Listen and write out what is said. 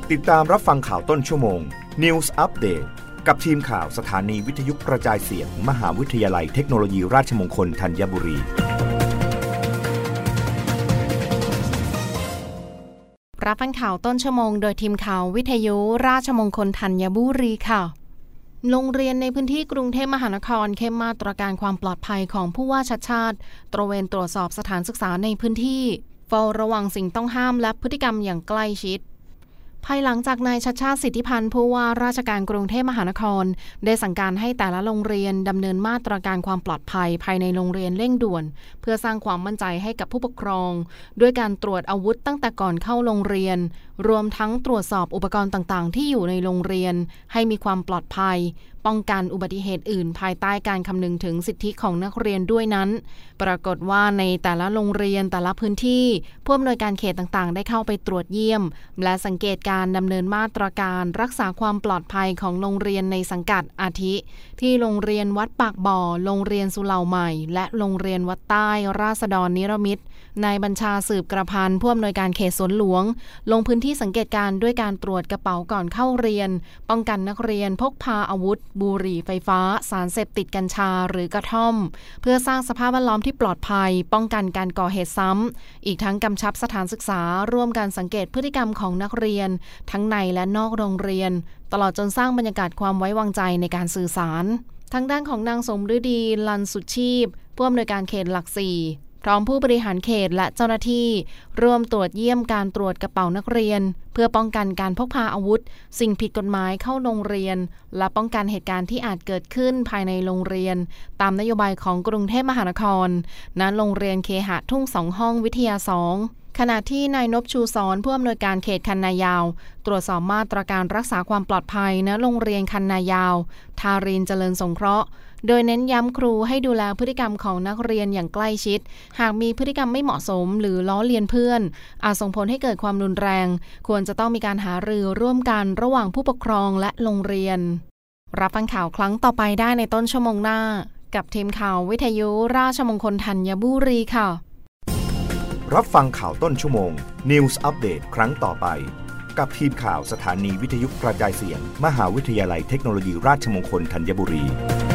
ติดตามรับฟังข่าวต้นชั่วโมง News Update กับทีมข่าวสถานีวิทยุกระจายเสียง มหาวิทยาลัยเทคโนโลยีราชมงคลธัญบุรีรับฟังข่าวต้นชั่วโมงโดยทีมข่าววิทยุราชมงคลธัญบุรีค่ะโรงเรียนในพื้นที่กรุงเทพมหานครเข้มมาตรการความปลอดภัยของผู้ว่าชัชชาติตระเวนตรวจสอบสถานศึกษาในพื้นที่เฝ้าระวังสิ่งต้องห้ามและพฤติกรรมอย่างใกล้ชิดภายหลังจากนายชัชชาติสิทธิพันธ์ผู้ว่าราชการกรุงเทพมหานครได้สั่งการให้แต่ละโรงเรียนดำเนินมาตรการความปลอดภัยภายในโรงเรียนเร่งด่วนเพื่อสร้างความมั่นใจให้กับผู้ปกครองด้วยการตรวจอาวุธตั้งแต่ก่อนเข้าโรงเรียนรวมทั้งตรวจสอบอุปกรณ์ต่างๆที่อยู่ในโรงเรียนให้มีความปลอดภัยป้องกันอุบัติเหตุอื่นภายใต้การคำนึงถึงสิทธิของนักเรียนด้วยนั้นปรากฏว่าในแต่ละโรงเรียนแต่ละพื้นที่ผู้อำนวยการเขตต่างๆได้เข้าไปตรวจเยี่ยมและสังเกตการดำเนินมาตรการรักษาความปลอดภัยของโรงเรียนในสังกัดอาทิที่โรงเรียนวัดปากบ่อโรงเรียนสุเหร่าใหม่และโรงเรียนวัดใต้ราษฎรนิรมิตรนายบัญชาสืบกระพันผู้อำนวยการเขตสวนหลวงลงพื้นที่สังเกตการด้วยการตรวจกระเป๋าก่อนเข้าเรียนป้องกันนักเรียนพกพาอาวุธบุหรี่ไฟฟ้าสารเสพติดกัญชาหรือกระท่อมเพื่อสร้างสภาพแวดล้อมที่ปลอดภัยป้องกันการก่อเหตุซ้ำอีกทั้งกำชับสถานศึกษาร่วมกันสังเกตพฤติกรรมของนักเรียนทั้งในและนอกโรงเรียนตลอดจนสร้างบรรยากาศความไว้วางใจในการสื่อสารทางด้านของนางสมฤดีลันสุชีพผู้อำนวยการเขตหลัก4พร้อมผู้บริหารเขตและเจ้าหน้าที่ร่วมตรวจเยี่ยมการตรวจกระเป๋านักเรียนเพื่อป้องกันการพกพาอาวุธสิ่งผิดกฎหมายเข้าโรงเรียนและป้องกันเหตุการณ์ที่อาจเกิดขึ้นภายในโรงเรียนตามนโยบายของกรุงเทพมหานครณโรงเรียนเคหะทุ่ง2ห้องวิทยา2ขณะที่นายนพชูสอนผู้อำนวยการเขตคันนายาวตรวจสอบมาตรการรักษาความปลอดภัยณโรงเรียนคันนายาวทารินเจริญสงเคราะห์โดยเน้นย้ำครูให้ดูแลพฤติกรรมของนักเรียนอย่างใกล้ชิดหากมีพฤติกรรมไม่เหมาะสมหรือล้อเลียนเพื่อนอาจส่งผลให้เกิดความรุนแรงควรจะต้องมีการหารือร่วมกันระหว่างผู้ปกครองและโรงเรียนรับฟังข่าวครั้งต่อไปได้ในต้นชั่วโมงหน้ากับทีมข่าววิทยุราชมงคลธัญบุรีค่ะรับฟังข่าวต้นชั่วโมง News Update ครั้งต่อไปกับทีมข่าวสถานีวิทยุกระจายเสียง มหาวิทยาลัยเทคโนโลยีราชมงคลธัญบุรี